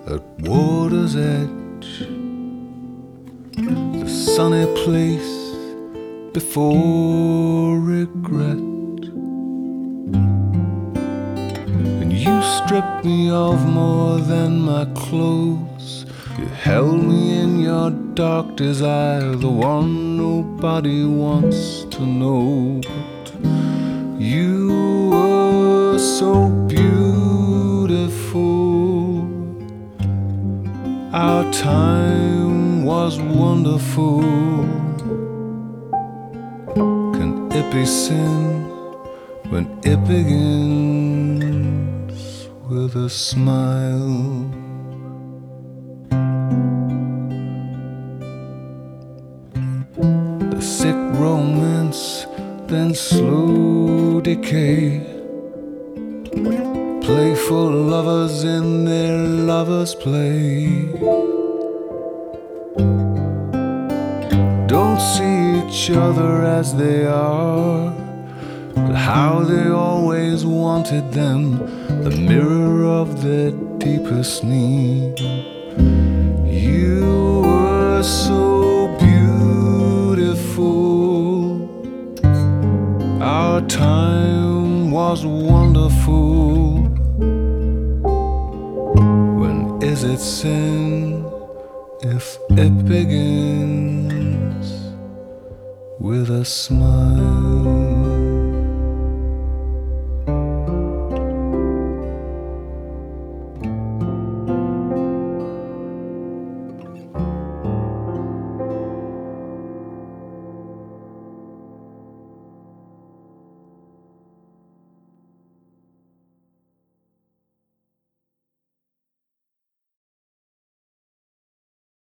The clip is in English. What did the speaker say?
at water's edge, the sunny place before regret. And you stripped me of more than my clothes. You held me in your dark desire, the one nobody wants to know. But you were so beautiful. Our time was wonderful. Can it be sin when it begins with a smile? The sick romance, then slow decay. Playful lovers in their lovers' play. Don't see each other as they are, but how they always wanted them, the mirror of their deepest need. You were so beautiful. Our time was wonderful. When is it sin if it begins with a smile?